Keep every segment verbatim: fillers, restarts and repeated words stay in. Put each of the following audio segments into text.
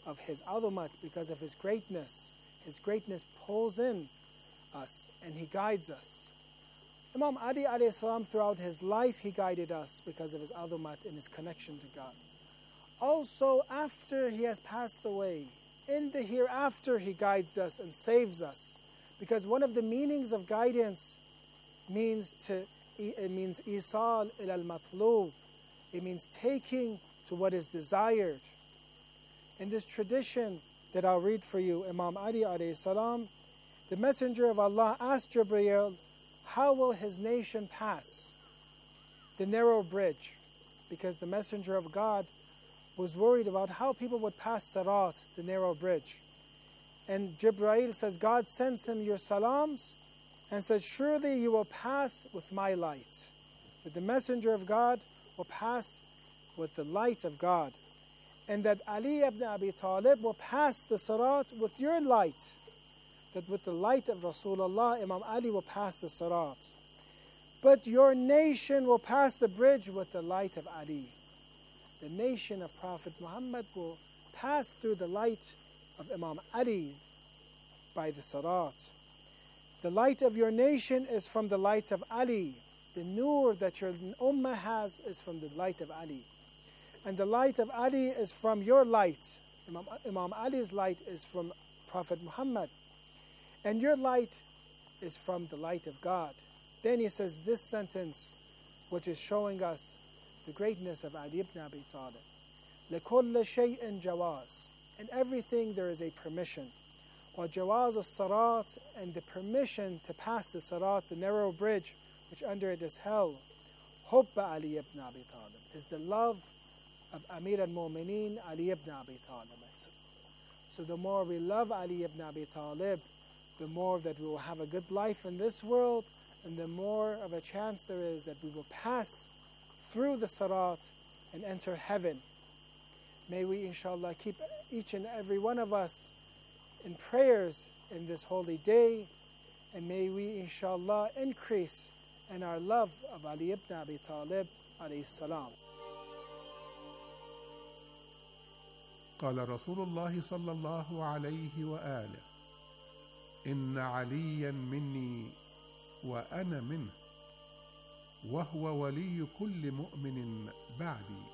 of His azumat, because of His greatness. His greatness pulls in us and He guides us. Imam Ali alayhi salam, throughout his life, he guided us because of his azumat and his connection to God. Also, after he has passed away, in the hereafter, he guides us and saves us. Because one of the meanings of guidance means to it means isal ila al-matlub. It means taking to what is desired. In this tradition that I'll read for you, Imam Ali alayhi salam, the Messenger of Allah asked Jibreel, how will his nation pass the narrow bridge? Because the Messenger of God was worried about how people would pass Sirat, the narrow bridge. And Jibreel says, God sends him your salams and says, surely you will pass with my light. That the Messenger of God will pass with the light of God. And that Ali ibn Abi Talib will pass the Sirat with your light. That with the light of Rasulullah, Imam Ali will pass the Sirat. But your nation will pass the bridge with the light of Ali. The nation of Prophet Muhammad will pass through the light of Imam Ali by the Sirat. The light of your nation is from the light of Ali. The nur that your ummah has is from the light of Ali. And the light of Ali is from your light. Imam, Imam Ali's light is from Prophet Muhammad. And your light is from the light of God. Then he says this sentence, which is showing us the greatness of Ali ibn Abi Talib. لِكُلِّ شَيْءٍ جَوَازٍ. In everything there is a permission. وَجَوَازُ الصَّرَاط, and the permission to pass the Sirat, the narrow bridge, which under it is hell. حُبَّ Ali ibn Abi Talib is the love of Amir al-Mu'mineen, Ali ibn Abi Talib. So the more we love Ali ibn Abi Talib, the more that we will have a good life in this world, and the more of a chance there is that we will pass through the Sirat and enter heaven. May we, inshallah, keep each and every one of us in prayers in this holy day, and may we, inshallah, increase in our love of Ali ibn Abi Talib, alayhi salam. قال رسول الله صلى الله عليه وآله إن عليا مني وأنا منه وهو ولي كل مؤمن بعدي.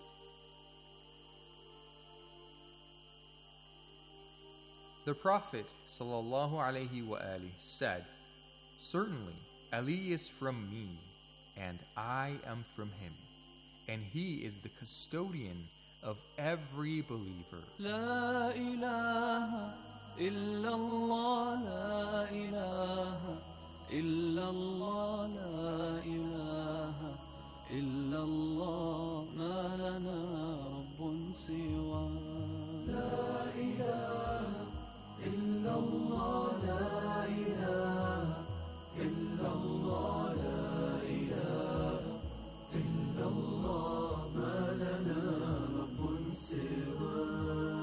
The Prophet sallallahu alaihi wasallam said, certainly Ali is from me and I am from him, and he is the custodian of every believer. La ilaha illallah, la ilaha illallah, la ilaha illallah, ma lana rabbun siwa. La ilaha illallah, la ilaha illallah, la ilaha illallah, ma lana rabbun siwa.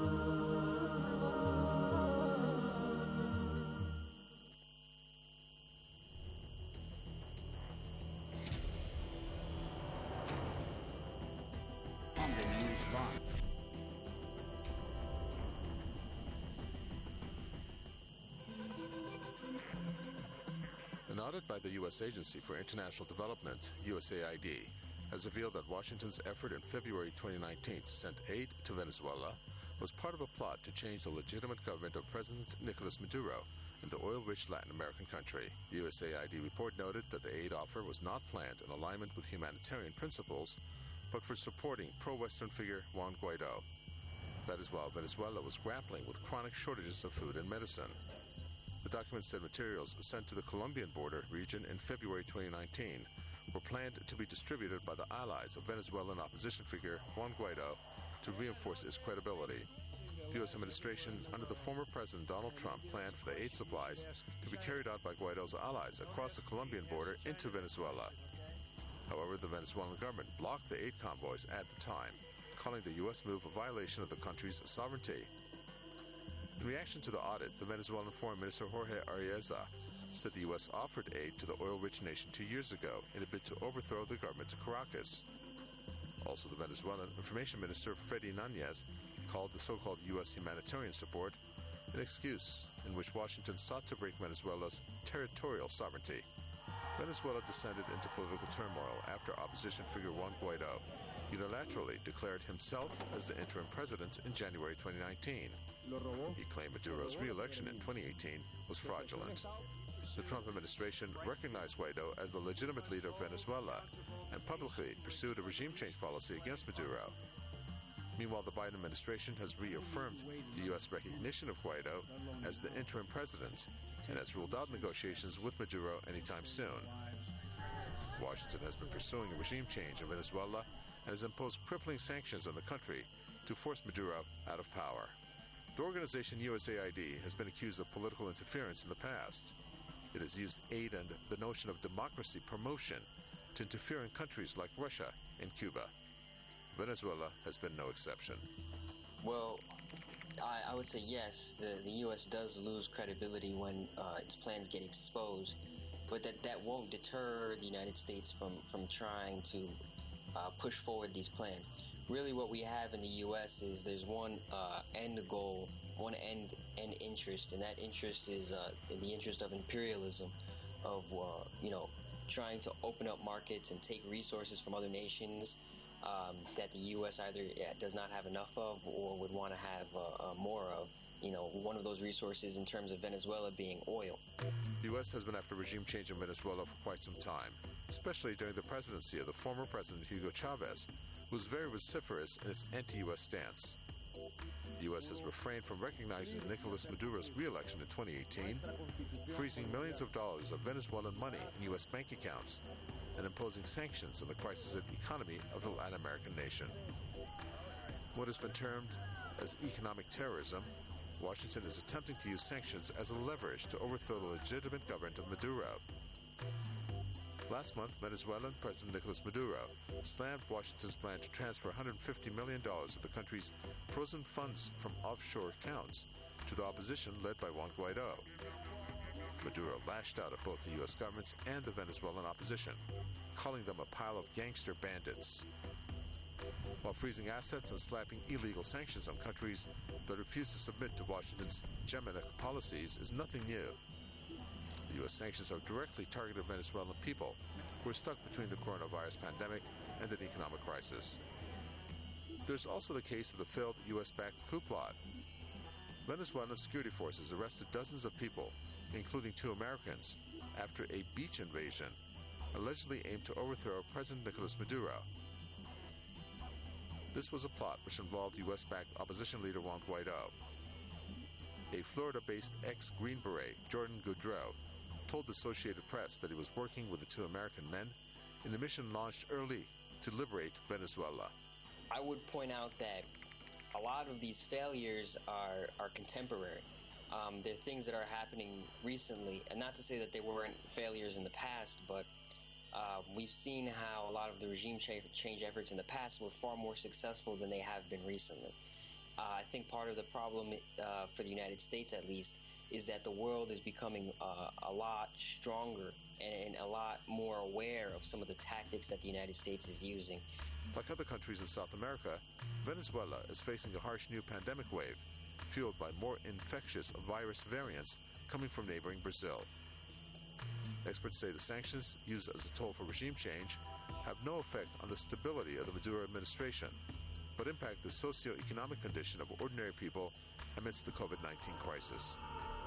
An audit by the U S Agency for International Development, U S A I D, has revealed that Washington's effort in February twenty nineteen to send aid to Venezuela was part of a plot to change the legitimate government of President Nicolas Maduro in the oil-rich Latin American country. The U S A I D report noted that the aid offer was not planned in alignment with humanitarian principles, but for supporting pro-Western figure Juan Guaido. That is while Venezuela was grappling with chronic shortages of food and medicine. The document said materials sent to the Colombian border region in February twenty nineteen were planned to be distributed by the allies of Venezuelan opposition figure Juan Guaido to reinforce its credibility. The U S administration under the former President Donald Trump planned for the aid supplies to be carried out by Guaido's allies across the Colombian border into Venezuela. However, the Venezuelan government blocked the aid convoys at the time, calling the U S move a violation of the country's sovereignty. In reaction to the audit, the Venezuelan Foreign Minister Jorge Araiza said the U S offered aid to the oil-rich nation two years ago in a bid to overthrow the government of Caracas. Also, the Venezuelan Information Minister Freddy Nanez called the so-called U S humanitarian support, an excuse in which Washington sought to break Venezuela's territorial sovereignty. Venezuela descended into political turmoil after opposition figure Juan Guaido unilaterally declared himself as the interim president in January twenty nineteen. He claimed Maduro's re-election in twenty eighteen was fraudulent. The Trump administration recognized Guaido as the legitimate leader of Venezuela and publicly pursued a regime change policy against Maduro. Meanwhile, the Biden administration has reaffirmed the U S recognition of Guaido as the interim president and has ruled out negotiations with Maduro anytime soon. Washington has been pursuing a regime change in Venezuela and has imposed crippling sanctions on the country to force Maduro out of power. The organization U S A I D has been accused of political interference in the past. It has used aid and the notion of democracy promotion to interfere in countries like Russia and Cuba. Venezuela has been no exception. Well, I, I would say yes, the, the U S does lose credibility when uh, its plans get exposed, but that, that won't deter the United States from, from trying to uh, push forward these plans. Really what we have in the U S is there's one uh, end goal, one end, end interest, and that interest is uh, in the interest of imperialism, of, uh, you know, trying to open up markets and take resources from other nations Um, that the U S either yeah, does not have enough of or would want to have uh, uh, more of. You know, one of those resources in terms of Venezuela being oil. The U S has been after regime change in Venezuela for quite some time, especially during the presidency of the former President Hugo Chavez, who was very vociferous in its anti-U S stance. The U S has refrained from recognizing Nicolas Maduro's re-election in twenty eighteen, freezing millions of dollars of Venezuelan money in U S bank accounts, and imposing sanctions on the crisis economy of the Latin American nation. What has been termed as economic terrorism, Washington is attempting to use sanctions as a leverage to overthrow the legitimate government of Maduro. Last month, Venezuelan President Nicolas Maduro slammed Washington's plan to transfer one hundred fifty million dollars of the country's frozen funds from offshore accounts to the opposition led by Juan Guaido. Maduro lashed out at both the U S government and the Venezuelan opposition, calling them a pile of gangster bandits. While freezing assets and slapping illegal sanctions on countries that refuse to submit to Washington's Geminic policies is nothing new. The U S sanctions have directly targeted Venezuelan people who are stuck between the coronavirus pandemic and an economic crisis. There's also the case of the failed U S-backed coup plot. Venezuelan security forces arrested dozens of people, including two Americans, after a beach invasion allegedly aimed to overthrow President Nicolas Maduro. This was a plot which involved U S-backed opposition leader Juan Guaido. A Florida-based ex-Green Beret, Jordan Goudreau, told the Associated Press that he was working with the two American men in a mission launched early to liberate Venezuela. I would point out that a lot of these failures are, are contemporary. Um, they're things that are happening recently, and not to say that they weren't failures in the past, but uh, we've seen how a lot of the regime cha- change efforts in the past were far more successful than they have been recently. Uh, I think part of the problem, uh, for the United States at least, is that the world is becoming uh, a lot stronger and, and a lot more aware of some of the tactics that the United States is using. Like other countries in South America, Venezuela is facing a harsh new pandemic wave, fueled by more infectious virus variants coming from neighboring Brazil. Experts say the sanctions used as a tool for regime change have no effect on the stability of the Maduro administration, but impact the socio-economic condition of ordinary people amidst the COVID nineteen crisis.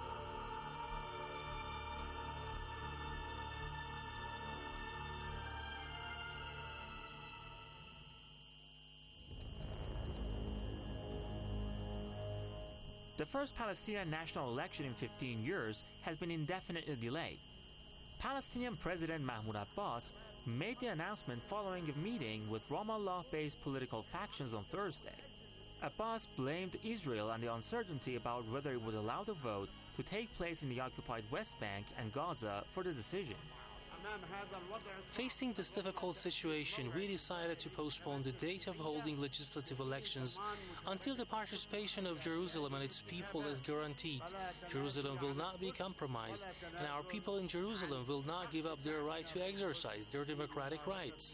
The first Palestinian national election in fifteen years has been indefinitely delayed. Palestinian President Mahmoud Abbas made the announcement following a meeting with Ramallah-based political factions on Thursday. Abbas blamed Israel and the uncertainty about whether it would allow the vote to take place in the occupied West Bank and Gaza for the decision. Facing this difficult situation, we decided to postpone the date of holding legislative elections until the participation of Jerusalem and its people is guaranteed. Jerusalem will not be compromised, and our people in Jerusalem will not give up their right to exercise their democratic rights.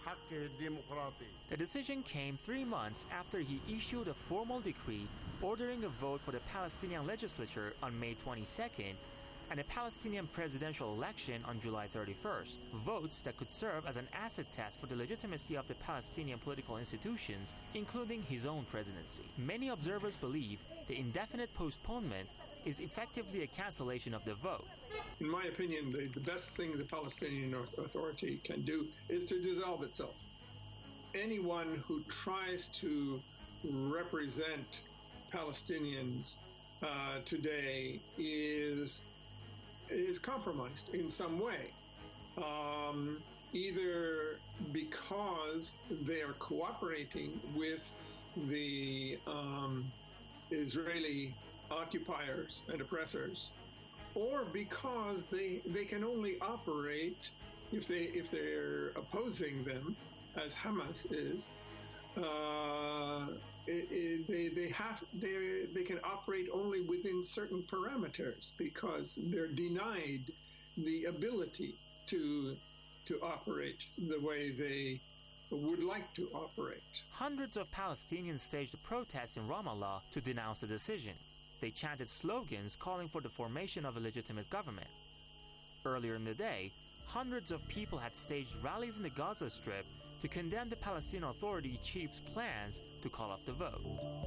حقه الديمقراطي. The decision came three months after he issued a formal decree ordering a vote for the Palestinian legislature on May twenty-second and a Palestinian presidential election on July thirty-first, votes that could serve as an acid test for the legitimacy of the Palestinian political institutions, including his own presidency. Many observers believe the indefinite postponement is effectively a cancellation of the vote. In my opinion, the, the best thing the Palestinian Authority can do is to dissolve itself. Anyone who tries to represent Palestinians uh, today is is compromised in some way, um, either because they are cooperating with the um, Israeli occupiers and oppressors, or because they they can only operate if they if they're opposing them, as Hamas is. Uh, it, it, they they have they they can operate only within certain parameters because they're denied the ability to to operate the way they would like to operate. Hundreds of Palestinians staged protests in Ramallah to denounce the decision. They chanted slogans calling for the formation of a legitimate government. Earlier in the day, hundreds of people had staged rallies in the Gaza Strip to condemn the Palestinian Authority chief's plans to call off the vote.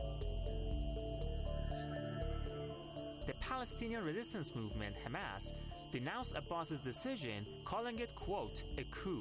The Palestinian resistance movement, Hamas, denounced Abbas's decision, calling it, quote, a coup.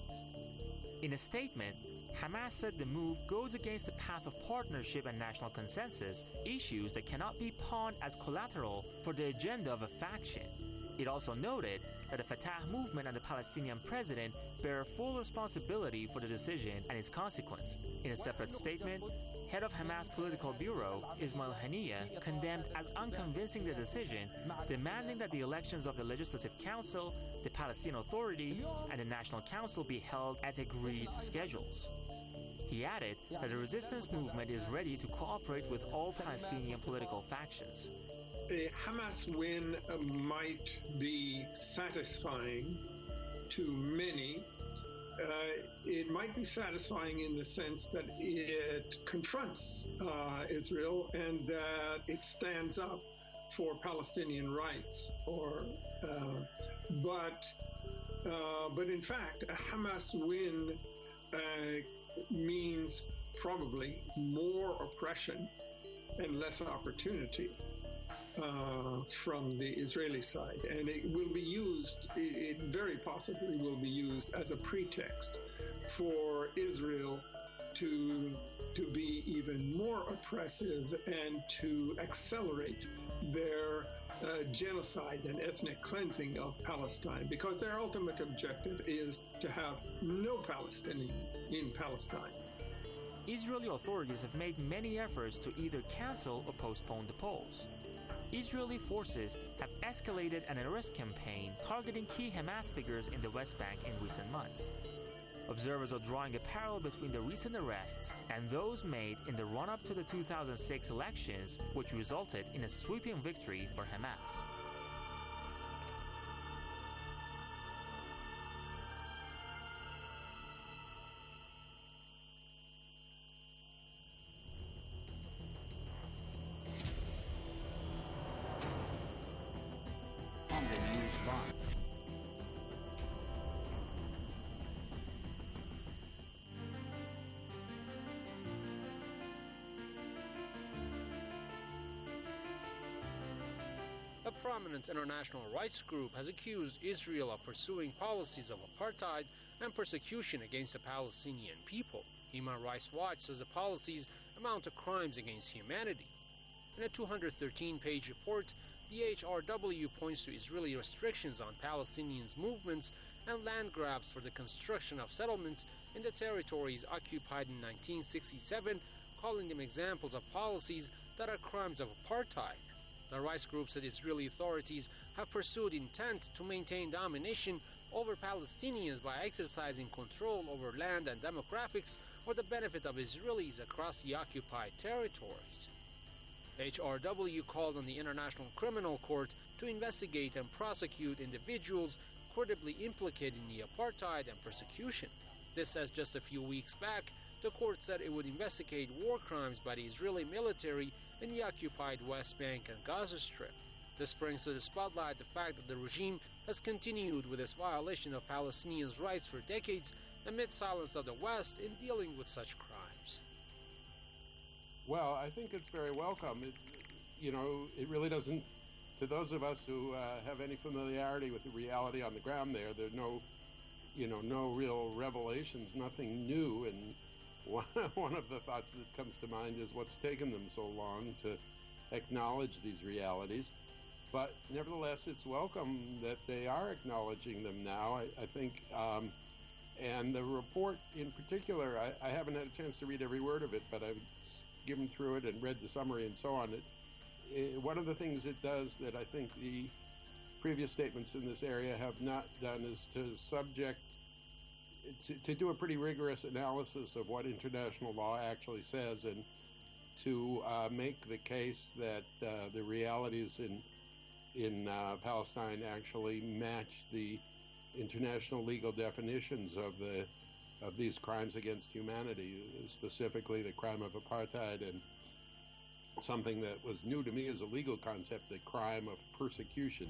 In a statement, Hamas said the move goes against the path of partnership and national consensus, issues that cannot be pawned as collateral for the agenda of a faction. It also noted that the Fatah movement and the Palestinian president bear full responsibility for the decision and its consequence. In a separate statement, head of Hamas Political Bureau, Ismail Haniyeh, condemned as unconvincing the decision, demanding that the elections of the Legislative Council, the Palestinian Authority, and the National Council be held at agreed schedules. He added that the resistance movement is ready to cooperate with all Palestinian political factions. A Hamas win uh, might be satisfying to many. Uh, it might be satisfying in the sense that it confronts uh, Israel and that it stands up for Palestinian rights. Or, uh, but, uh, but in fact, a Hamas win uh, means probably more oppression and less opportunity uh, from the Israeli side. And it will be used, it, it very possibly will be used as a pretext for Israel to, to be even more oppressive and to accelerate their uh, genocide and ethnic cleansing of Palestine, because their ultimate objective is to have no Palestinians in Palestine. Israeli authorities have made many efforts to either cancel or postpone the polls. Israeli forces have escalated an arrest campaign targeting key Hamas figures in the West Bank in recent months. Observers are drawing a parallel between the recent arrests and those made in the run-up to the two thousand six elections, which resulted in a sweeping victory for Hamas. A prominent international rights group has accused Israel of pursuing policies of apartheid and persecution against the Palestinian people. Human Rights Watch says the policies amount to crimes against humanity. In a two hundred thirteen page report, the H R W points to Israeli restrictions on Palestinians' movements and land grabs for the construction of settlements in the territories occupied in nineteen sixty-seven, calling them examples of policies that are crimes of apartheid. The rights group said Israeli authorities have pursued intent to maintain domination over Palestinians by exercising control over land and demographics for the benefit of Israelis across the occupied territories. H R W called on the International Criminal Court to investigate and prosecute individuals credibly implicated in the apartheid and persecution. This as just a few weeks back, the court said it would investigate war crimes by the Israeli military in the occupied West Bank and Gaza Strip. This brings to the spotlight the fact that the regime has continued with its violation of Palestinians' rights for decades amid silence of the West in dealing with such crimes. Well, I think it's very welcome. It, you know, it really doesn't, to those of us who uh, have any familiarity with the reality on the ground there, there are no, you know, no real revelations, nothing new. And one, one of the thoughts that comes to mind is what's taken them so long to acknowledge these realities. But nevertheless, it's welcome that they are acknowledging them now. I, I think, um, and the report in particular, I, I haven't had a chance to read every word of it, but I've given through it and read the summary and so on. It, it, one of the things it does that I think the previous statements in this area have not done is to subject, to, to do a pretty rigorous analysis of what international law actually says, and to uh, make the case that uh, the realities in in uh, Palestine actually match the international legal definitions of the of these crimes against humanity, specifically the crime of apartheid and something that was new to me as a legal concept, the crime of persecution.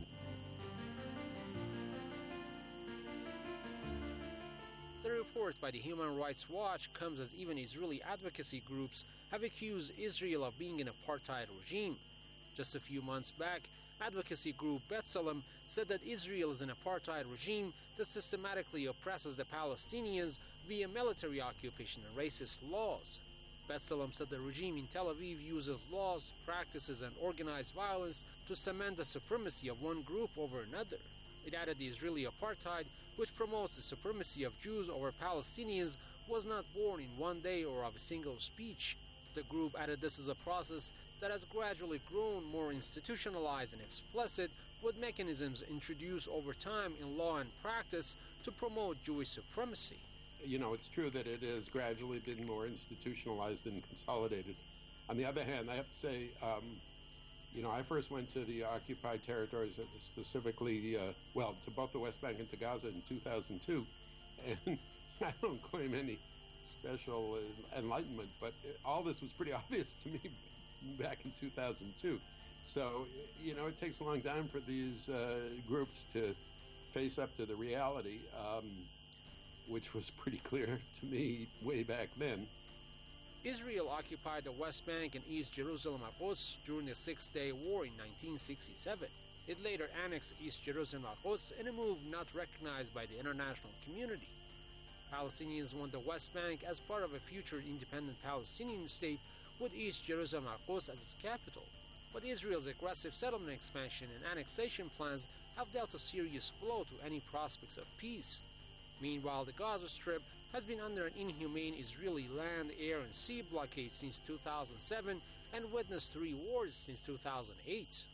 The report by the Human Rights Watch comes as even Israeli advocacy groups have accused Israel of being an apartheid regime. Just a few months back, advocacy group B'Tselem said that Israel is an apartheid regime that systematically oppresses the Palestinians via military occupation and racist laws. B'Tselem said the regime in Tel Aviv uses laws, practices, and organized violence to cement the supremacy of one group over another. It added the Israeli apartheid, which promotes the supremacy of Jews over Palestinians, was not born in one day or of a single speech. The group added this is a process that has gradually grown more institutionalized and explicit, with mechanisms introduced over time in law and practice to promote Jewish supremacy. You know, it's true that it has gradually been more institutionalized and consolidated. On the other hand, I have to say, um, you know, I first went to the occupied territories, specifically, uh, well, to both the West Bank and to Gaza in two thousand two, and I don't claim any special uh, enlightenment, but all this was pretty obvious to me back in two thousand two. So, you know, it takes a long time for these uh, groups to face up to the reality, um, which was pretty clear to me way back then. Israel occupied the West Bank and East Jerusalem at Quds during the Six-Day War in nineteen sixty-seven. It later annexed East Jerusalem at Quds in a move not recognized by the international community. Palestinians want the West Bank as part of a future independent Palestinian state with East Jerusalem at Quds as its capital. But Israel's aggressive settlement expansion and annexation plans have dealt a serious blow to any prospects of peace. Meanwhile, the Gaza Strip has been under an inhumane Israeli land, air, and sea blockade since two thousand seven and witnessed three wars since two thousand eight.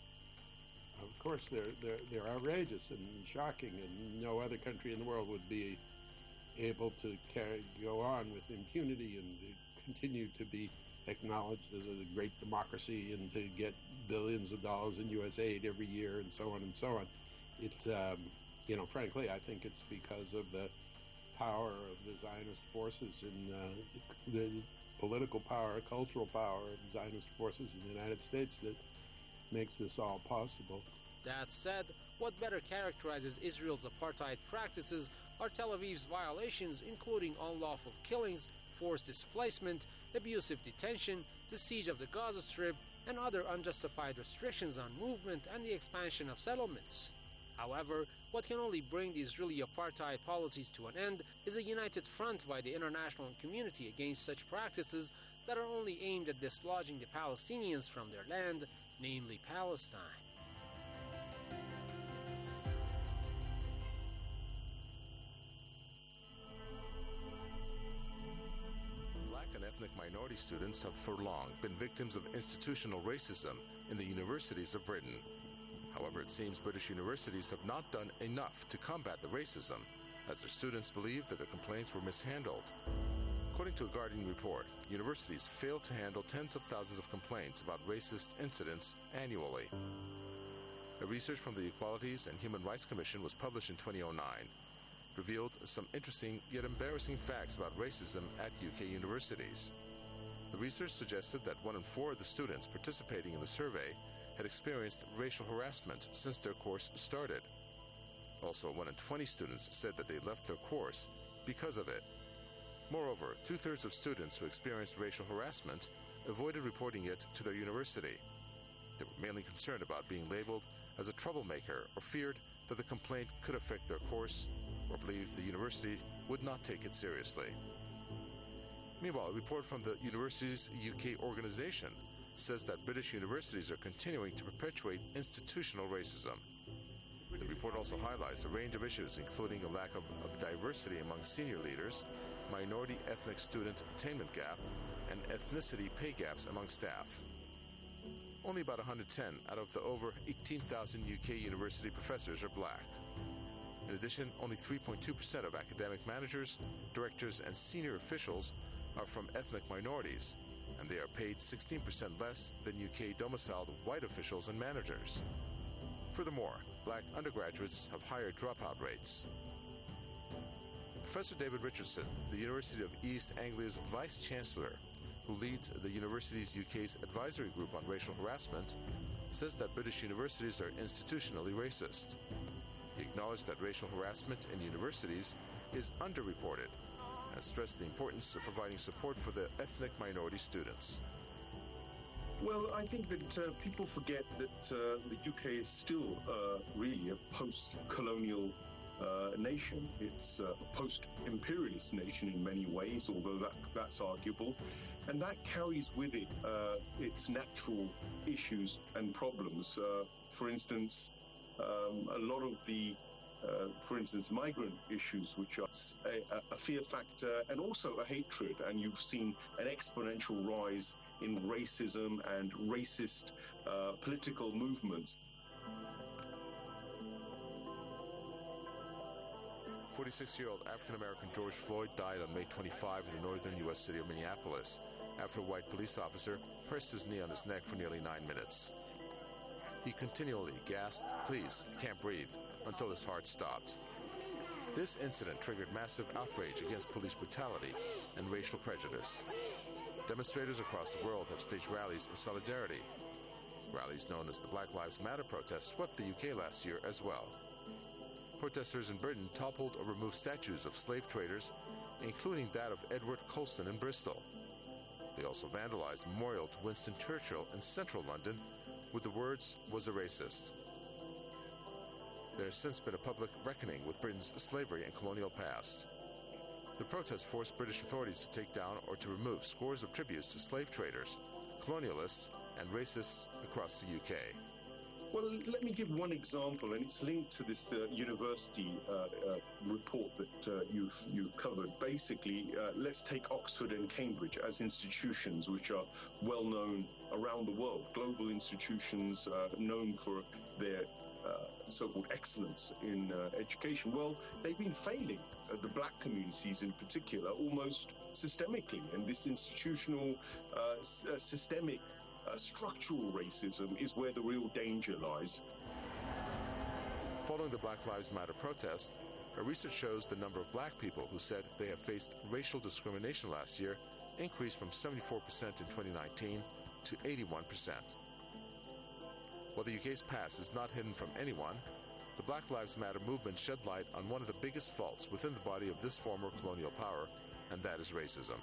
Of course, they're, they're, they're outrageous and shocking, and no other country in the world would be able to carry, go on with impunity and to continue to be acknowledged as a great democracy and to get billions of dollars in U S aid every year and so on and so on. It's, um, you know, frankly, I think it's because of the power of the Zionist forces and uh, the political power, cultural power of the Zionist forces in the United States that makes this all possible. That said, what better characterizes Israel's apartheid practices are Tel Aviv's violations, including unlawful killings, forced displacement, abusive detention, the siege of the Gaza Strip, and other unjustified restrictions on movement and the expansion of settlements. However, what can only bring the Israeli apartheid policies to an end is a united front by the international community against such practices that are only aimed at dislodging the Palestinians from their land, namely Palestine. Black and ethnic minority students have for long been victims of institutional racism in the universities of Britain. However, it seems British universities have not done enough to combat the racism, as their students believe that their complaints were mishandled. According to a Guardian report, universities fail to handle tens of thousands of complaints about racist incidents annually. A research from the Equalities and Human Rights Commission was published in twenty oh nine. revealed some interesting yet embarrassing facts about racism at U K universities. The research suggested that one in four of the students participating in the survey had experienced racial harassment since their course started. Also, one in twenty students said that they left their course because of it. Moreover, two-thirds of students who experienced racial harassment avoided reporting it to their university. They were mainly concerned about being labeled as a troublemaker or feared that the complaint could affect their course or believed the university would not take it seriously. Meanwhile, a report from the Universities U K organization says that British universities are continuing to perpetuate institutional racism. The report also highlights a range of issues, including a lack of, of diversity among senior leaders, minority ethnic student attainment gap, and ethnicity pay gaps among staff. Only about one hundred ten out of the over eighteen thousand U K university professors are black. In addition, only three point two percent of academic managers, directors, and senior officials are from ethnic minorities, and they are paid sixteen percent less than U K domiciled white officials and managers. Furthermore, black undergraduates have higher dropout rates. Professor David Richardson, the University of East Anglia's Vice-Chancellor, who leads the university's U K's advisory group on racial harassment, says that British universities are institutionally racist. He acknowledged that racial harassment in universities is underreported and stressed the importance of providing support for the ethnic minority students. Well, I think that uh, people forget that uh, the U K is still uh, really a post-colonial uh, nation. It's uh, a post-imperialist nation in many ways, although that that's arguable. And that carries with it uh, its natural issues and problems. Uh, for instance, um, a lot of the Uh, for instance, migrant issues, which are a, a fear factor and also a hatred, and you've seen an exponential rise in racism and racist uh, political movements. forty-six-year-old African-American George Floyd died on May twenty-fifth in the northern U S city of Minneapolis after a white police officer pressed his knee on his neck for nearly nine minutes. He continually gasped, "Please, can't breathe," until his heart stopped. This incident triggered massive outrage against police brutality and racial prejudice. Demonstrators across the world have staged rallies in solidarity. Rallies known as the Black Lives Matter protest swept the U K last year as well. Protesters in Britain toppled or removed statues of slave traders, including that of Edward Colston in Bristol. They also vandalized a memorial to Winston Churchill in central London with the words, "Was a racist." There has since been a public reckoning with Britain's slavery and colonial past. The protest forced British authorities to take down or to remove scores of tributes to slave traders, colonialists, and racists across the U K. Well, let me give one example, and it's linked to this uh, university uh, uh, report that uh, you've, you've covered. Basically, uh, let's take Oxford and Cambridge as institutions which are well known around the world, global institutions uh, known for their Uh, so-called excellence in uh, education. Well, they've been failing uh, the black communities in particular almost systemically, and this institutional uh, s- uh, systemic uh, structural racism is where the real danger lies. Following the Black Lives Matter protest, our research shows the number of black people who said they have faced racial discrimination last year increased from seventy-four percent in twenty nineteen to eighty-one percent. While the U K's past is not hidden from anyone, the Black Lives Matter movement shed light on one of the biggest faults within the body of this former colonial power, and that is racism.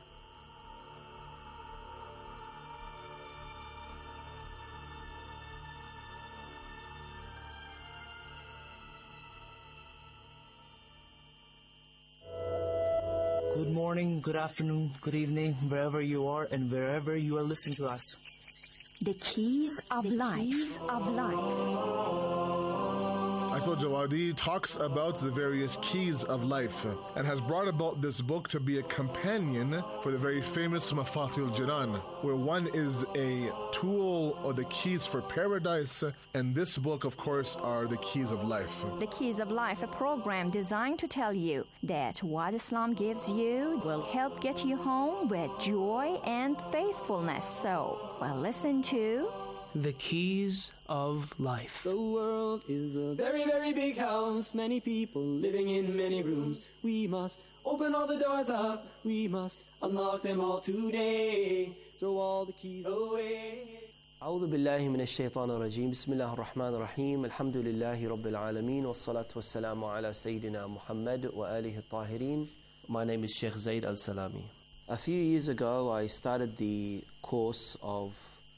Good morning, good afternoon, good evening, wherever you are and wherever you are listening to us. The Keys of the Life. Keys of Life. Akhil Jawadi talks about the various keys of life and has brought about this book to be a companion for the very famous Mafatihul Jinan, where one is a tool or the keys for paradise, and this book, of course, are the keys of life. The Keys of Life, a program designed to tell you that what Islam gives you will help get you home with joy and faithfulness. So, well, listen to The Keys of Life. The world is a very, very big house. Many people living in many rooms. We must open all the doors up. We must unlock them all today. Throw all the keys away. أعوذ بالله من الشيطان الرجيم بسم الله الرحمن الرحيم الحمد لله رب العالمين والصلاة والسلام على سيدنا محمد وآله الطاهرين. My name is Sheikh Zaid Al-Salami. A few years ago I started the course of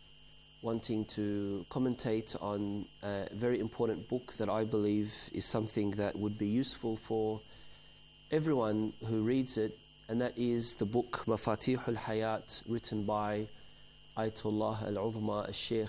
wanting to commentate on a very important book that I believe is something that would be useful for everyone who reads it, and that is the book Mafatih al-Hayat, written by Ayatollah Al-Uzma Al-Sheikh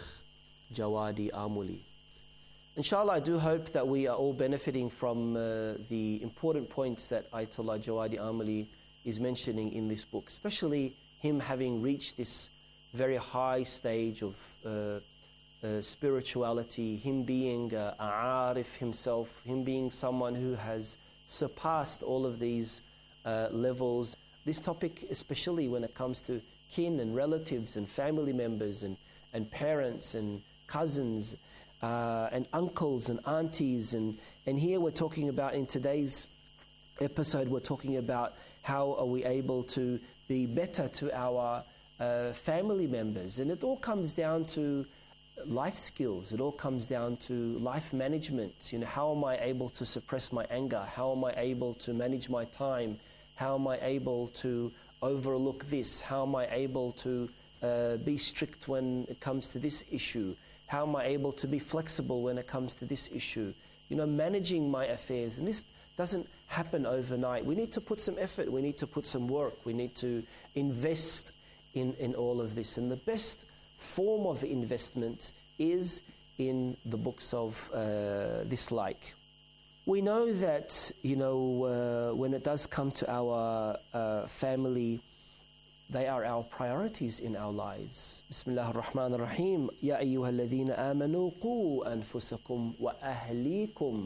Jawadi Amuli. Inshallah, I do hope that we are all benefiting from uh, the important points that Ayatollah Jawadi Amuli is mentioning in this book, especially him having reached this very high stage of uh, uh, spirituality, him being uh, a arif himself, him being someone who has surpassed all of these uh, levels. This topic, especially when it comes to kin and relatives and family members and, and parents and cousins uh, and uncles and aunties. And, and here we're talking about, in today's episode, we're talking about how are we able to be better to our uh, family members. And it all comes down to life skills. It all comes down to life management. You know, how am I able to suppress my anger? How am I able to manage my time? How am I able to overlook this? How am I able to uh, be strict when it comes to this issue? How am I able to be flexible when it comes to this issue? You know, managing my affairs. And this doesn't happen overnight. We need to put some effort. We need to put some work. We need to invest in, in all of this. And the best form of investment is in the books of uh, this like. We know that, you know, uh, when it does come to our uh, family, they are our priorities in our lives. Bismillah ar-Rahman ar-Rahim. Ya ayyuha alladhina amanu qu anfusakum wa ahlikum.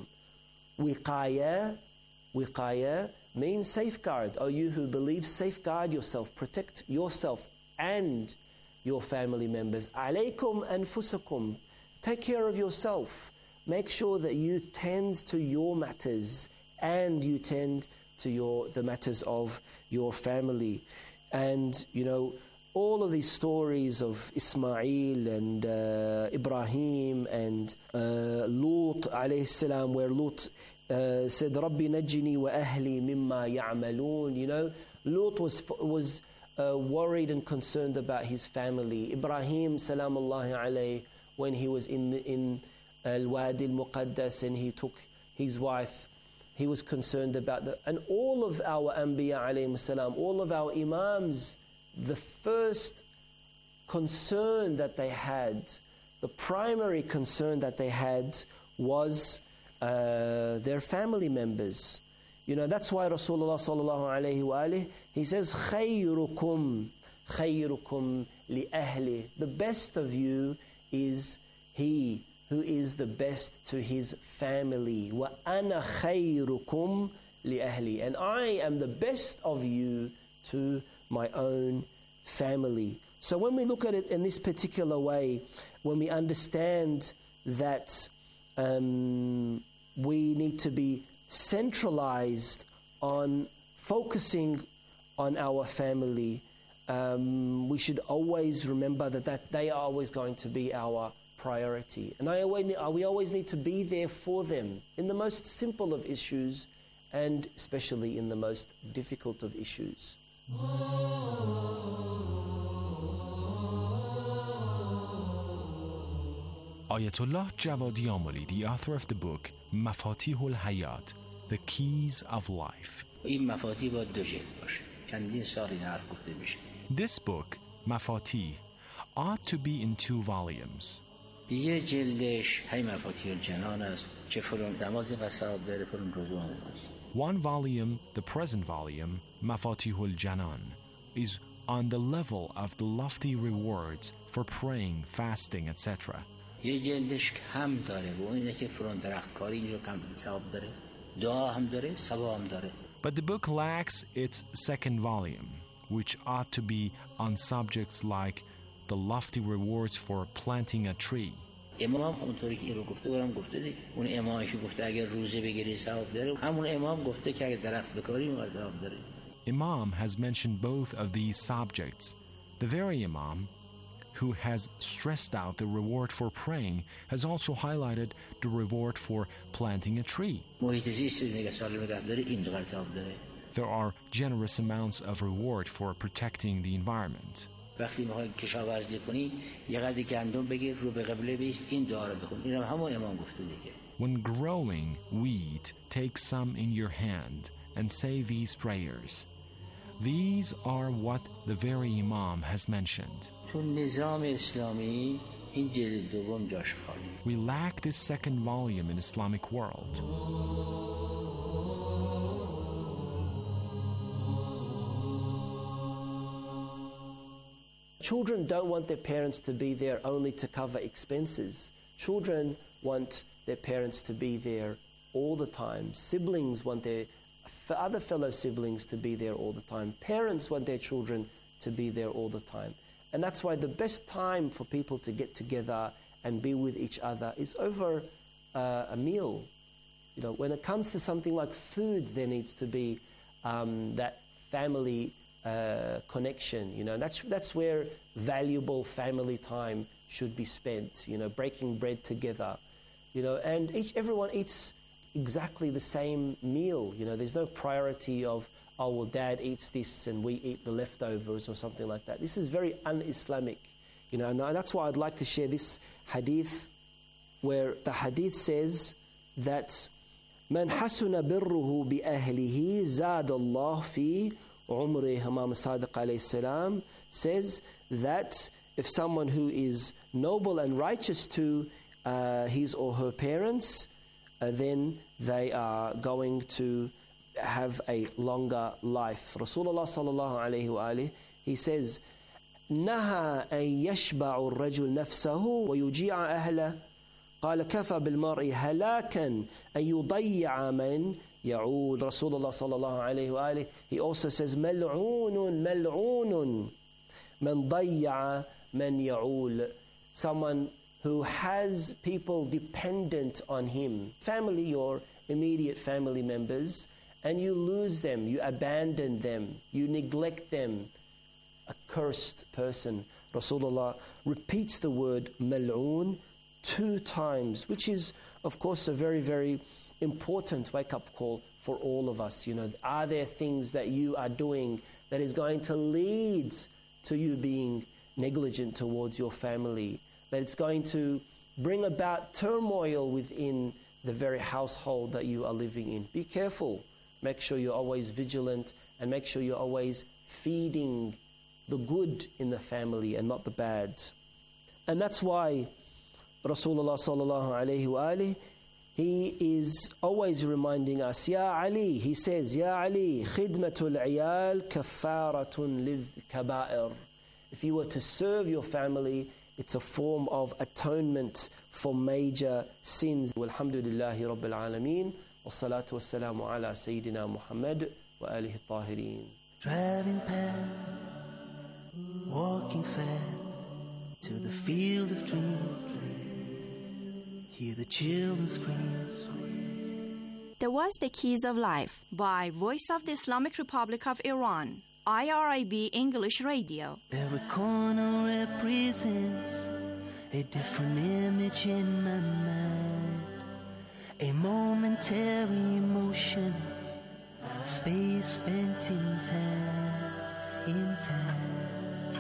Wiqaya, wiqaya means safeguard. O you who believe, safeguard yourself, protect yourself and your family members. Alaykum anfusakum. Take care of yourself. Make sure that you tend to your matters and you tend to your the matters of your family. And, you know, all of these stories of Ismail and uh, Ibrahim and uh, Lut alayhi salam, where Lut uh, said, Rabbi najini wa ahli mimma ya'malun. You know, Lut was was uh, worried and concerned about his family. Ibrahim salamullahi alayhi, when he was in in Al-Wadi al-Muqaddas and he took his wife, he was concerned about that. And all of our Anbiya alayhi salam, all of our Imams, the first concern that they had, the primary concern that they had was uh, their family members. You know, that's why Rasulullah sallallahu alayhi wa alihi, he says, خَيْرُكُمْ خَيْرُكُمْ لِأَهْلِ. The best of you is he who is the best to his family. وَأَنَا خَيْرُكُمْ لِأَهْلِ. And I am the best of you to my own family. So when we look at it in this particular way, when we understand that um, we need to be centralized on focusing on our family, um, we should always remember that, that they are always going to be our priority. And I always, we always need to be there for them in the most simple of issues and especially in the most difficult of issues. Ayatollah Jawadi Amuli, the author of the book Mafatih al-Hayat, The Keys of Life. This book, Mafatih, ought to be in two volumes. یه جلدش هی مفاتیح الجنان است که فرون دماغ قصاب داره فرون رجوع است. One volume, the present volume, Mafatih al-Janan, is on the level of the lofty rewards for praying, fasting, et cetera. یه جلدش کم داره و اینه که فرون درختکاری اینجا کم ثواب داره. دعا هم داره، ثواب هم داره. But the book lacks its second volume, which ought to be on subjects like the lofty rewards for planting a tree. امام اونطوری که این رو گفته برام گفته دی اون امامش گفته اگر روزه بگیری ثواب داره همون امام گفته که اگر درخت بکاری اون ثواب داره. Imam has mentioned both of these subjects. The very Imam who has stressed out the reward for praying has also highlighted the reward for planting a tree. محیط زیست نگه سالم نگه داره این دو ثواب داره. There are generous amounts of reward for protecting the environment. وقتی میخوای کشاورزی کنی یه قدری گندم بگیر رو به قبله بیست این دعا رو بخون اینم همون امام گفته دیگه. When growing wheat, take some in your hand and say these prayers. These are what the very Imam has mentioned. تو نظام اسلامی این جلد دوم جاش خالی. We lack this second volume in Islamic world. Children don't want their parents to be there only to cover expenses. Children want their parents to be there all the time. Siblings want their other fellow siblings to be there all the time. Parents want their children to be there all the time. And that's why the best time for people to get together and be with each other is over uh, a meal. You know, when it comes to something like food, there needs to be um, that family Uh, connection, you know, that's that's where valuable family time should be spent, you know, breaking bread together, you know, and each everyone eats exactly the same meal, you know, there's no priority of, oh, well, dad eats this and we eat the leftovers or something like that. This is very un-Islamic, you know, and that's why I'd like to share this hadith where the hadith says that من حسن بره بأهله زاد الله في Umri Imam Sadiq alayhi salam says that if someone who is noble and righteous to uh, his or her parents, uh, then they are going to have a longer life. Rasulullah sallallahu alayhi wa alayhi, he says, نهى أن يشبع الرجل نفسه ويجيع أهله قال كفى بالمرء هلاكا أن يضيع من يعود. Rasulullah sallallahu alayhi wa alayhi, he also says ملعون ملعون من ضيع من يعول. Someone who has people dependent on him, family, your immediate family members, and you lose them, you abandon them, you neglect them. A cursed person. Rasulullah repeats the word mal'oon two times, which is, of course, a very, very important wake-up call for all of us. You know, are there things that you are doing that is going to lead to you being negligent towards your family, that it's going to bring about turmoil within the very household that you are living in? Be careful. Make sure you're always vigilant, and make sure you're always feeding the good in the family and not the bad. And that's why Rasulullah sallallahu alayhi wa alayhi, he is always reminding us, Ya Ali, he says, Ya Ali, khidmatul iyal kafaratun liv kaba'ir. If you were to serve your family, it's a form of atonement for major sins. Walhamdulillahi Rabbil Alameen. Wassalatu wassalamu ala Sayyidina Muhammad wa alihi tahirin. Driving past, walking fast to the field of dreams. Hear the children scream. There was The Keys of Life by Voice of the Islamic Republic of Iran, I R I B English Radio. Every corner represents a different image in my mind, a momentary emotion, space spent in time, in time.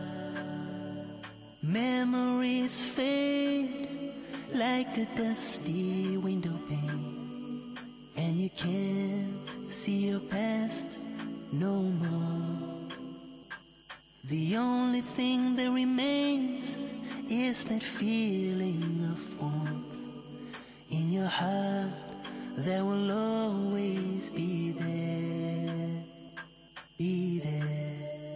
Memories fade like a dusty window pane, and you can't see your past no more. The only thing that remains is that feeling of warmth in your heart that will always be there, be there.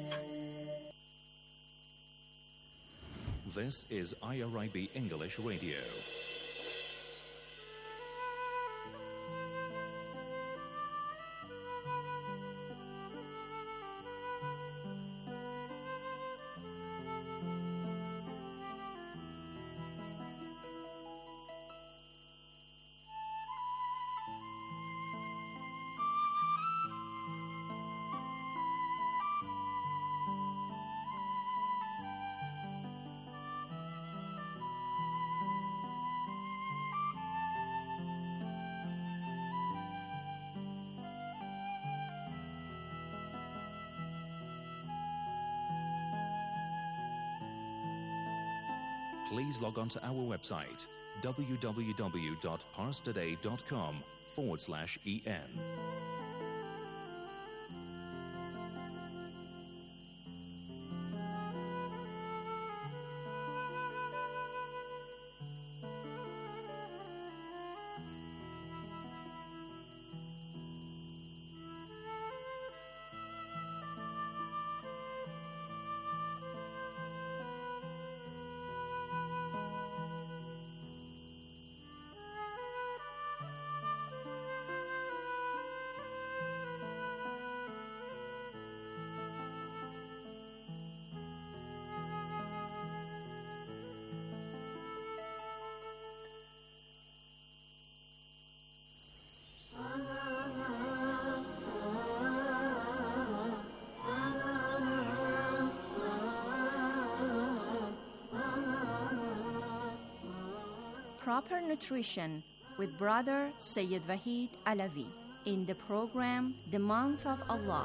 This is I R I B English Radio. please log on to our website, www.parstoday.com forward slash en. Proper Nutrition with Brother Sayyid Wahid Alavi in the program The Month of Allah.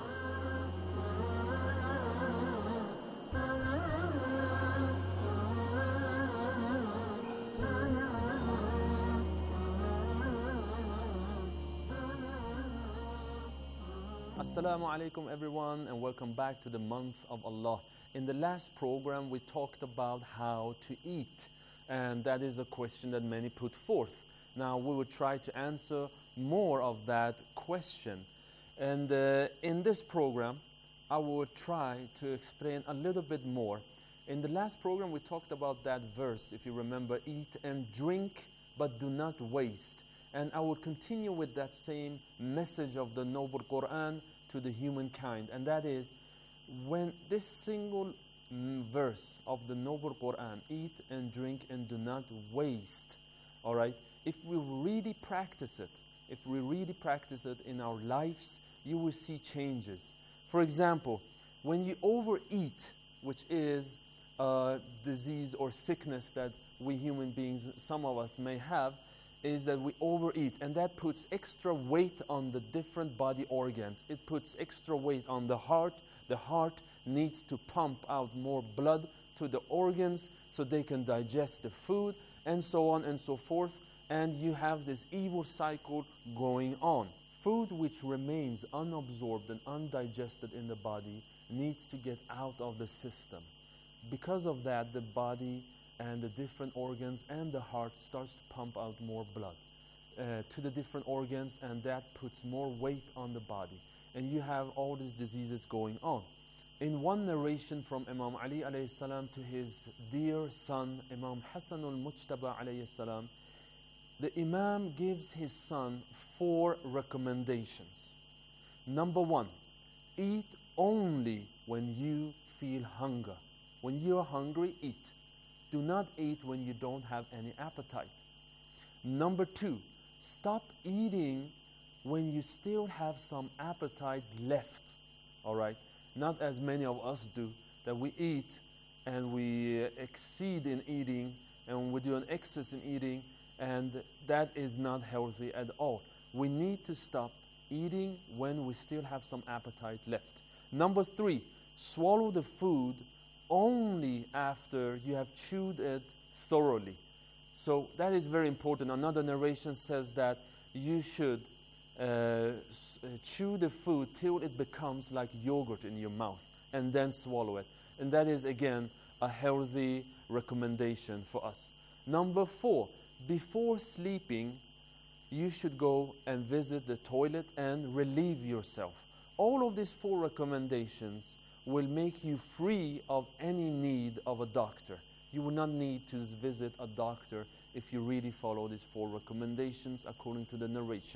Assalamu alaikum everyone, and welcome back to the Month of Allah. In the last program we talked about how to eat, and that is a question that many put forth. Now we will try to answer more of that question, and uh, in this program I will try to explain a little bit more. In the last program we talked about that verse, if you remember, eat and drink but do not waste, and I will continue with that same message of the noble Quran to the humankind, and that is, when this single verse of the noble Quran, eat and drink and do not waste, all right, if we really practice it, if we really practice it in our lives, you will see changes. For example, when you overeat, which is a disease or sickness that we human beings, some of us may have, is that we overeat, and that puts extra weight on the different body organs. It puts extra weight on the heart. The heart needs to pump out more blood to the organs so they can digest the food, and so on and so forth, and you have this evil cycle going on. Food which remains unabsorbed and undigested in the body needs to get out of the system. Because of that, the body and the different organs and the heart starts to pump out more blood uh, to the different organs, and that puts more weight on the body, and you have all these diseases going on. In one narration from Imam Ali alayhi salam to his dear son Imam Hassan al-Mujtaba alayhi salam, the Imam gives his son four recommendations. Number one, eat only when you feel hunger. When you are hungry, eat. Do not eat when you don't have any appetite. Number two, stop eating when you still have some appetite left. All right? Not as many of us do, that we eat and we exceed in eating and we do an excess in eating, and that is not healthy at all. We need to stop eating when we still have some appetite left. Number three, swallow the food only after you have chewed it thoroughly. So that is very important. Another narration says that you should uh, chew the food till it becomes like yogurt in your mouth, and then swallow it. And that is, again, a healthy recommendation for us. Number four, before sleeping, you should go and visit the toilet and relieve yourself. All of these four recommendations will make you free of any need of a doctor. You will not need to visit a doctor if you really follow these four recommendations according to the narration.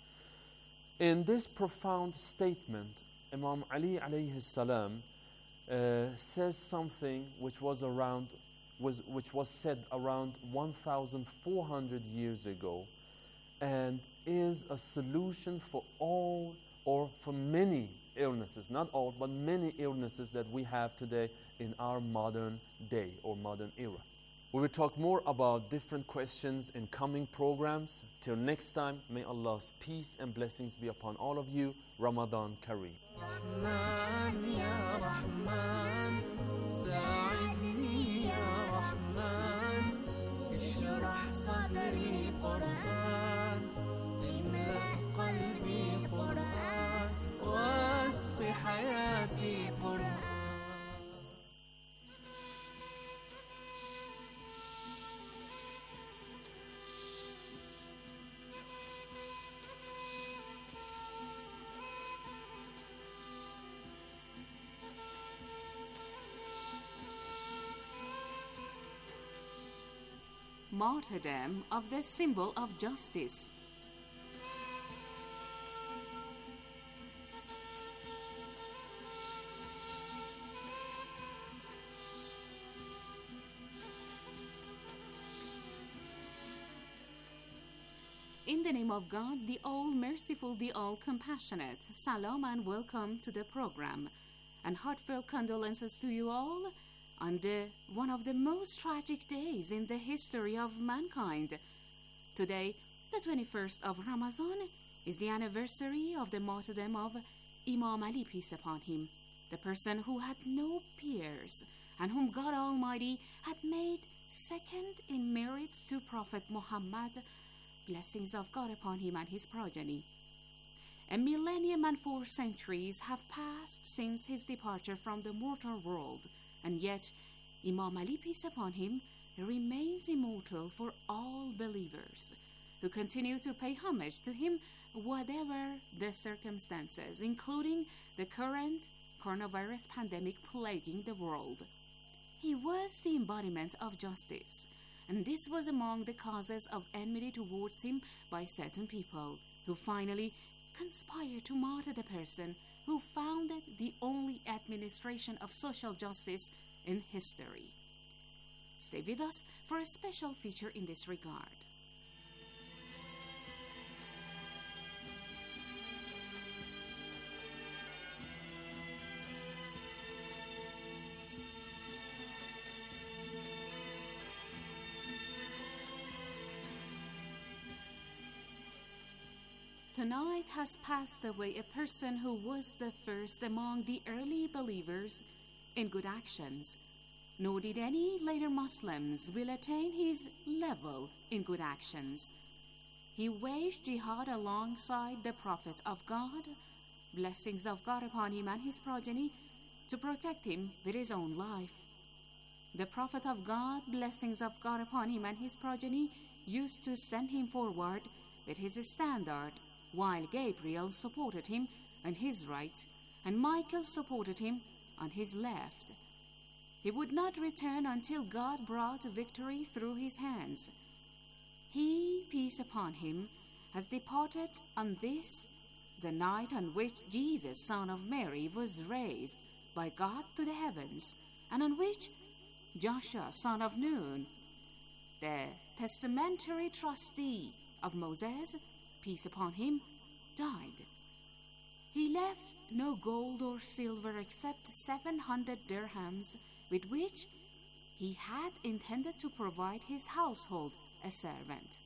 In this profound statement, Imam Ali alayhi salam uh, says something which was around, was which was said around one thousand four hundred years ago, and is a solution for all or for many illnesses, not all, but many illnesses that we have today in our modern day or modern era. We will talk more about different questions in coming programs. Till next time, may Allah's peace and blessings be upon all of you. Ramadan Kareem. رحمن يا رحمن ساعدني يا رحمن قرآن املأ قلبي قرآن واسق حياتي قرآن. Martyrdom of the symbol of justice. In the name of God, the all-merciful, the all-compassionate, salam and welcome to the program, and heartfelt condolences to you all on the, one of the most tragic days in the history of mankind. Today, the twenty-first of Ramadan, is the anniversary of the martyrdom of Imam Ali, peace upon him, the person who had no peers and whom God Almighty had made second in merits to Prophet Muhammad, blessings of God upon him and his progeny. A millennium and four centuries have passed since his departure from the mortal world, and yet Imam Ali, peace upon him, remains immortal for all believers who continue to pay homage to him whatever the circumstances, including the current coronavirus pandemic plaguing the world. He was the embodiment of justice, and this was among the causes of enmity towards him by certain people who finally conspired to martyr the person who founded the only administration of social justice in history. Stay with us for a special feature in this regard. Tonight has passed away a person who was the first among the early believers in good actions, nor did any later Muslims will attain his level in good actions. He waged jihad alongside the Prophet of God, blessings of God upon him and his progeny, to protect him with his own life. The Prophet of God, blessings of God upon him and his progeny, used to send him forward with his standard, while Gabriel supported him on his right and Michael supported him on his left. He would not return until God brought victory through his hands. He, peace upon him, has departed on this, the night on which Jesus, son of Mary, was raised by God to the heavens, and on which Joshua, son of Nun, the testamentary trustee of Moses, peace upon him, died. He left no gold or silver except seven hundred dirhams, with which he had intended to provide his household a servant.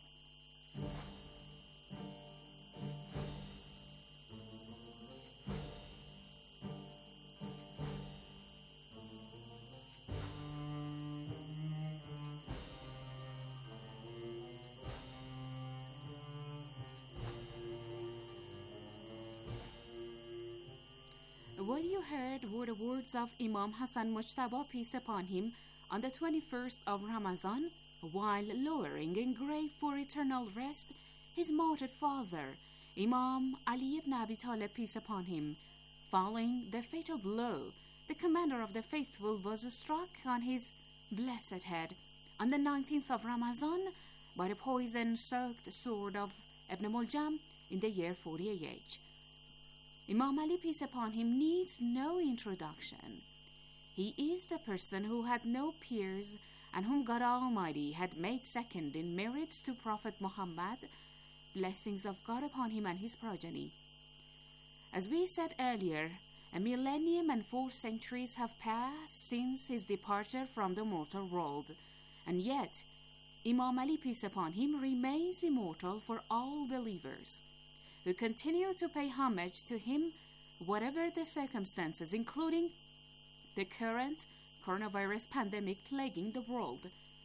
What you heard were the words of Imam Hassan Mujtaba, peace upon him, on the twenty-first of Ramadan, while lowering in grave for eternal rest his martyred father, Imam Ali ibn Abi Talib, peace upon him. Following the fatal blow, the commander of the faithful was struck on his blessed head on the nineteenth of Ramadan by the poison-soaked sword of Ibn Muljam in the year forty A H. Imam Ali, peace upon him, needs no introduction. He is the person who had no peers and whom God Almighty had made second in merits to Prophet Muhammad, blessings of God upon him and his progeny. As we said earlier, a millennium and four centuries have passed since his departure from the mortal world, and yet Imam Ali, peace upon him, remains immortal for all believers who continue to pay homage to him whatever the circumstances, including the current coronavirus pandemic plaguing the world.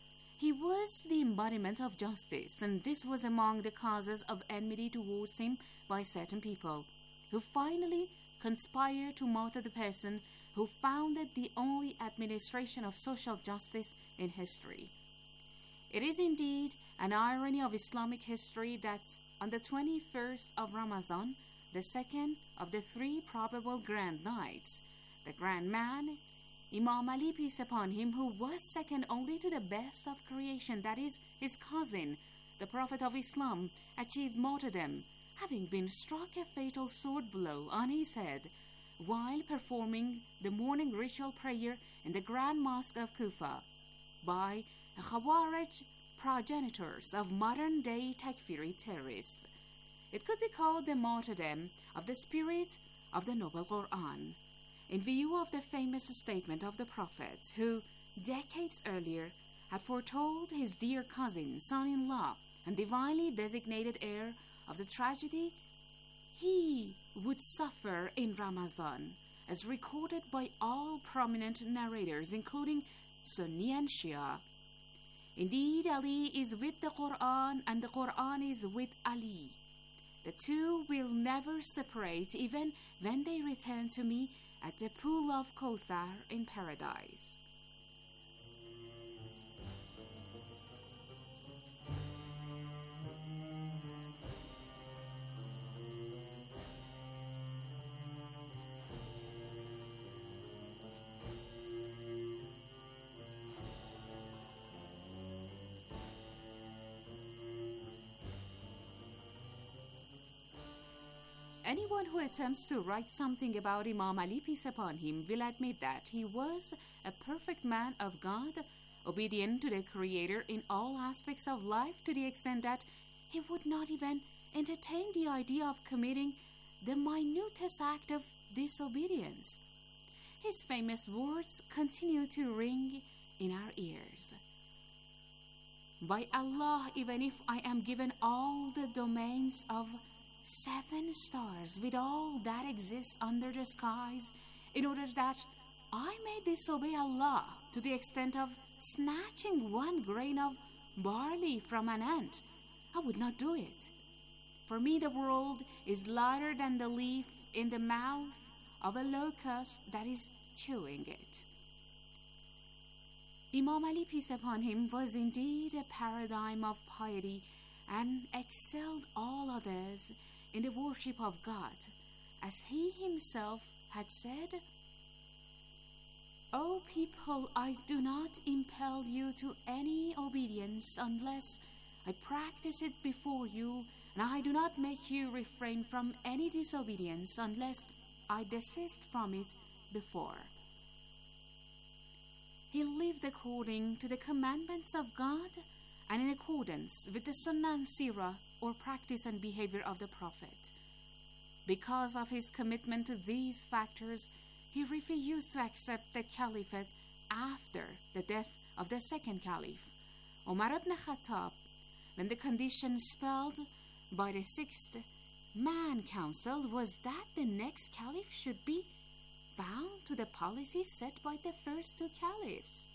He was the embodiment of justice, and this was among the causes of enmity towards him by certain people, who finally conspired to martyr the person who founded the only administration of social justice in history. It is indeed an irony of Islamic history that on the twenty-first of Ramadan, the second of the three probable grand nights, the grand man, Imam Ali, peace upon him, who was second only to the best of creation, that is, his cousin, the Prophet of Islam, achieved martyrdom, having been struck a fatal sword blow on his head while performing the morning ritual prayer in the Grand Mosque of Kufa by Khawarij progenitors of modern-day Takfiri terrorists. It could be called the martyrdom of the spirit of the Noble Quran, in view of the famous statement of the Prophet, who, decades earlier, had foretold his dear cousin, son-in-law, and divinely designated heir of the tragedy he would suffer in Ramadan, as recorded by all prominent narrators, including Sunni and Shia. Indeed, Ali is with the Quran, and the Quran is with Ali. The two will never separate, even when they return to me at the pool of Kauthar in paradise. Anyone who attempts to write something about Imam Ali, peace upon him, will admit that he was a perfect man of God, obedient to the Creator in all aspects of life, to the extent that he would not even entertain the idea of committing the minutest act of disobedience. His famous words continue to ring in our ears. By Allah, even if I am given all the domains of seven stars with all that exists under the skies, in order that I may disobey Allah to the extent of snatching one grain of barley from an ant, I would not do it. For me, the world is lighter than the leaf in the mouth of a locust that is chewing it. Imam Ali, peace upon him, was indeed a paradigm of piety and excelled all others in the worship of God, as he himself had said, O people, I do not impel you to any obedience unless I practice it before you, and I do not make you refrain from any disobedience unless I desist from it before. He lived according to the commandments of God and in accordance with the Sunnah and Sirah, or practice and behavior of the Prophet. Because of his commitment to these factors, he refused to accept the caliphate after the death of the second caliph, Umar ibn Khattab, when the condition spelled by the sixth Man Council was that the next caliph should be bound to the policy set by the first two caliphs.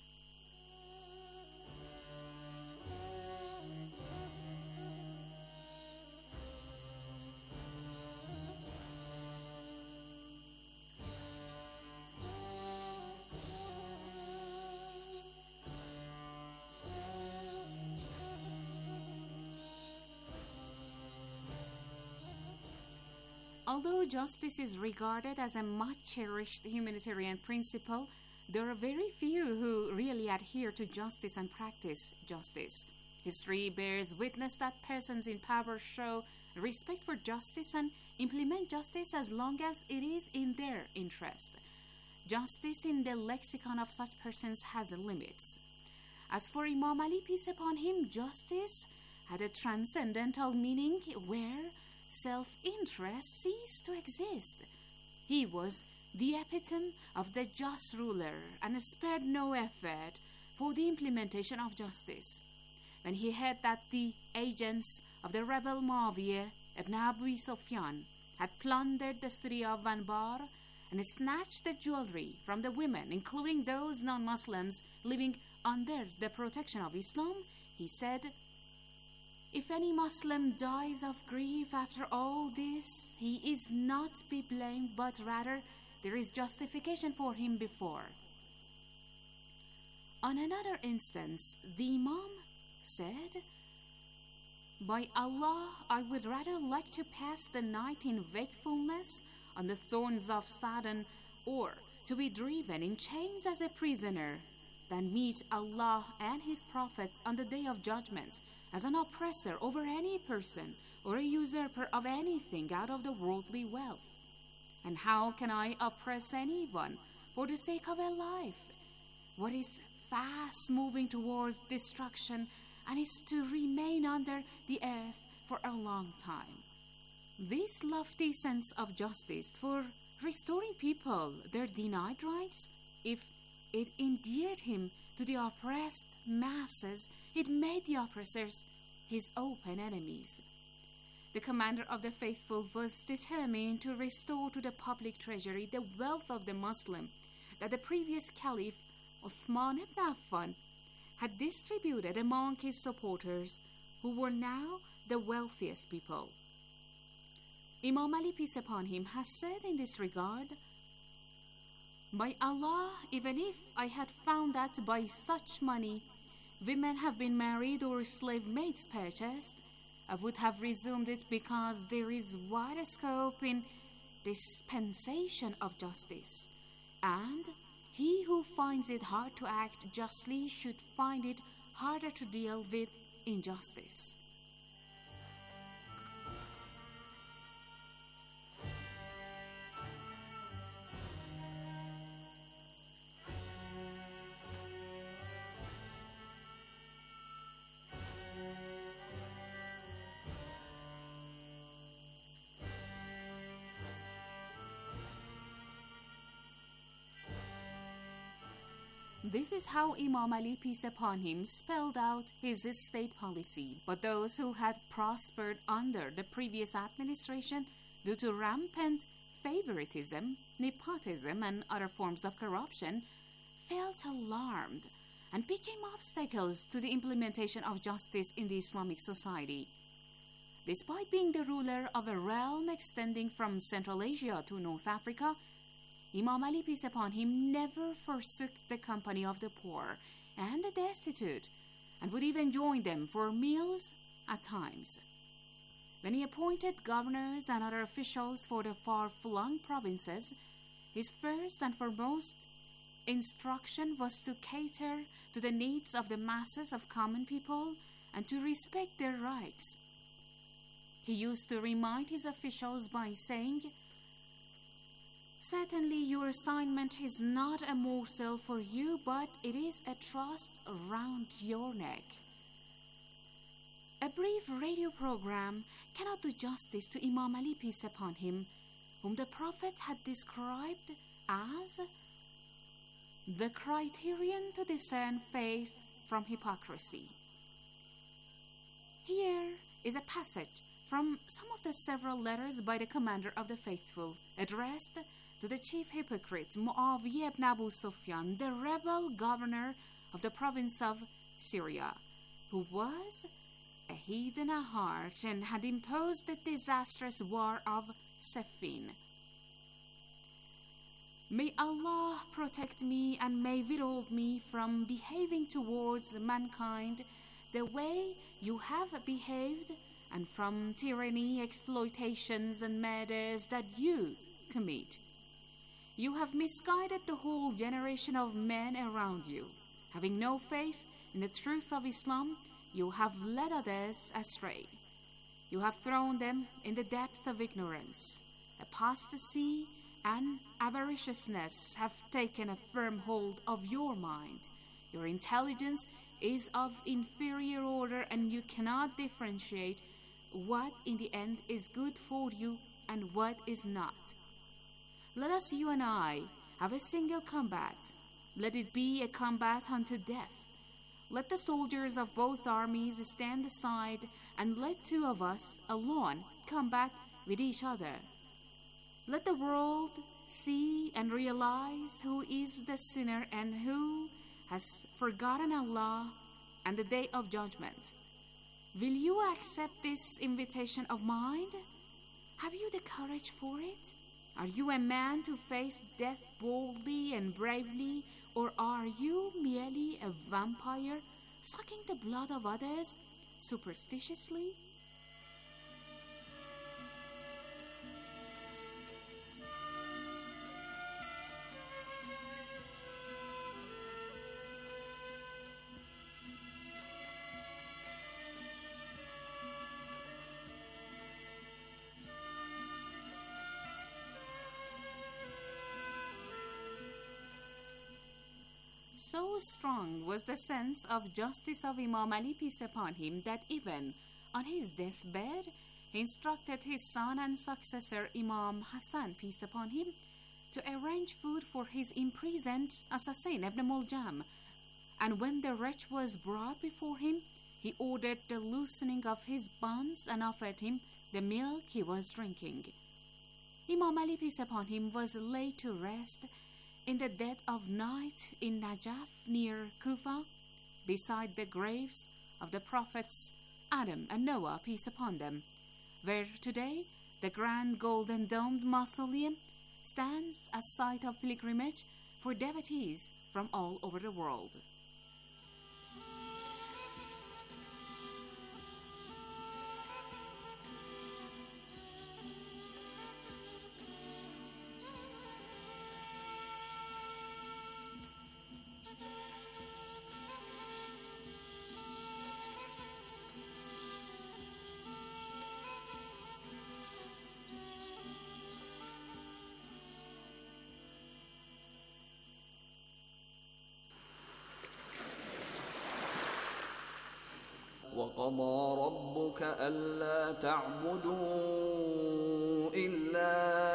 Although justice is regarded as a much cherished humanitarian principle, there are very few who really adhere to justice and practice justice. History bears witness that persons in power show respect for justice and implement justice as long as it is in their interest. Justice in the lexicon of such persons has limits. As for Imam Ali, peace upon him, justice had a transcendental meaning where self-interest ceased to exist. He was the epitome of the just ruler and spared no effort for the implementation of justice. When he heard that the agents of the rebel Muawiyah ibn Abi Sufyan had plundered the city of Anbar and snatched the jewelry from the women, including those non-Muslims living under the protection of Islam, he said, "If any Muslim dies of grief after all this, he is not to be blamed, but rather there is justification for him before." On another instance, the Imam said, "By Allah, I would rather like to pass the night in wakefulness on the thorns of Sodom, or to be driven in chains as a prisoner, than meet Allah and His Prophet on the day of judgment as an oppressor over any person or a usurper of anything out of the worldly wealth. And how can I oppress anyone for the sake of a life what is fast moving towards destruction and is to remain under the earth for a long time?" This lofty sense of justice for restoring people their denied rights, if it endeared him to the oppressed masses, it made the oppressors his open enemies. The commander of the faithful was determined to restore to the public treasury the wealth of the Muslim that the previous caliph, Uthman ibn Affan, had distributed among his supporters, who were now the wealthiest people. Imam Ali, peace upon him, has said in this regard, "By Allah, even if I had found that by such money women have been married or slave maids purchased, I would have resumed it, because there is wider scope in dispensation of justice, and he who finds it hard to act justly should find it harder to deal with injustice." This is how Imam Ali, peace upon him, spelled out his state policy. But those who had prospered under the previous administration due to rampant favoritism, nepotism, and other forms of corruption felt alarmed and became obstacles to the implementation of justice in the Islamic society. Despite being the ruler of a realm extending from Central Asia to North Africa, Imam Ali, peace upon him, never forsook the company of the poor and the destitute, and would even join them for meals at times. When he appointed governors and other officials for the far-flung provinces, his first and foremost instruction was to cater to the needs of the masses of common people and to respect their rights. He used to remind his officials by saying, "Certainly your assignment is not a morsel for you, but it is a trust around your neck." A brief radio program cannot do justice to Imam Ali, peace upon him, whom the Prophet had described as the criterion to discern faith from hypocrisy. Here is a passage from some of the several letters by the commander of the faithful, addressed to the chief hypocrite Muawiyah ibn Abu Sufyan, the rebel governor of the province of Syria, who was a heathen at heart and had imposed the disastrous war of Siffin. "May Allah protect me and may withhold me from behaving towards mankind the way you have behaved, and from tyranny, exploitations, and murders that you commit. You have misguided the whole generation of men around you. Having no faith in the truth of Islam, you have led others astray. You have thrown them in the depth of ignorance. Apostasy and avariciousness have taken a firm hold of your mind. Your intelligence is of inferior order, and you cannot differentiate what in the end is good for you and what is not. Let us, you and I, have a single combat. Let it be a combat unto death. Let the soldiers of both armies stand aside, and let two of us alone combat with each other. Let the world see and realize who is the sinner and who has forgotten Allah and the Day of Judgment. Will you accept this invitation of mine? Have you the courage for it? Are you a man to face death boldly and bravely, or are you merely a vampire sucking the blood of others superstitiously? So strong was the sense of justice of Imam Ali, peace upon him, that even on his deathbed, he instructed his son and successor, Imam Hassan, peace upon him, to arrange food for his imprisoned assassin, Ibn Muljam. And when the wretch was brought before him, he ordered the loosening of his bonds and offered him the milk he was drinking. Imam Ali, peace upon him, was laid to rest in the dead of night in Najaf near Kufa, beside the graves of the prophets Adam and Noah, peace upon them, where today the grand golden domed mausoleum stands as site of pilgrimage for devotees from all over the world. وقضى ربك ألا تعبدوا إلا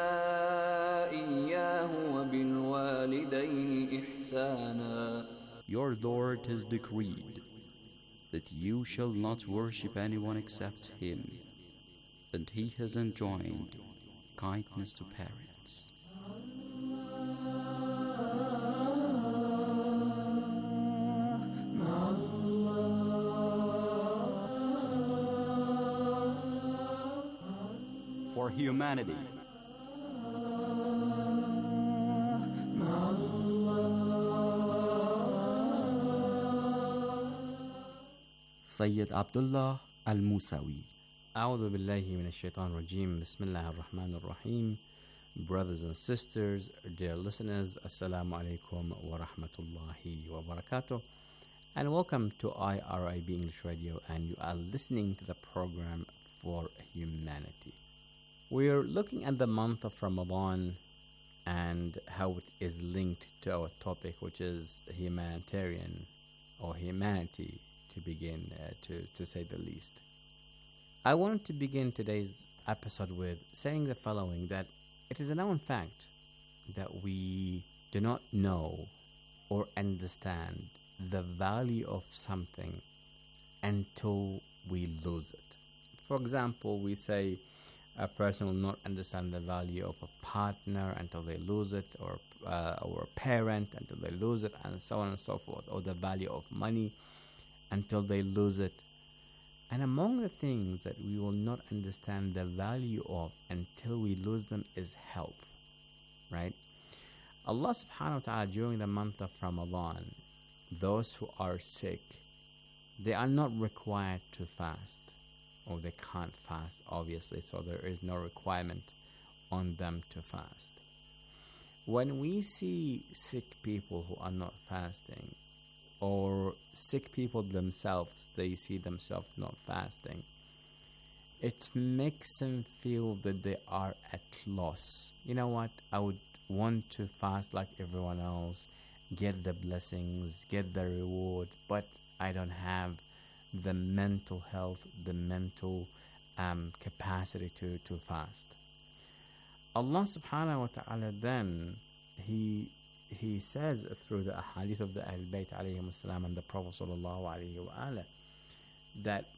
إياه وبالوالدين إحسانا. Your Lord has decreed that you shall not worship anyone except Him, and He has enjoined kindness to parents. For humanity, Sayyid Abdullah Al-Musawi. أعوذ بالله من الشيطان الرجيم بسم الله الرحمن الرحيم. Brothers and sisters, dear listeners, Assalamu alaikum wa rahmatullahi wa barakatuh, and welcome to I R I B English Radio, and you are listening to the program For Humanity. We are looking at the month of Ramadan and how it is linked to our topic, which is humanitarian or humanity, to begin, uh, to, to say the least. I wanted to begin today's episode with saying the following, that it is a known fact that we do not know or understand the value of something until we lose it. For example, we say a person will not understand the value of a partner until they lose it, or uh, or a parent until they lose it, and so on and so forth, or the value of money until they lose it. And among the things that we will not understand the value of until we lose them is health, right? Allah subhanahu wa ta'ala, during the month of Ramadan, those who are sick, they are not required to fast, or they can't fast, obviously, so there is no requirement on them to fast. When we see sick people who are not fasting, or sick people themselves, they see themselves not fasting, it makes them feel that they are at loss. You know what? I would want to fast like everyone else, get the blessings, get the reward, but I don't have the mental health, the mental um, capacity to, to fast. Allah subhanahu wa ta'ala then, He He says through the ahadith of the Ahl Bayt alayhim as-salam and the Prophet sallallahu alayhi wa ala, that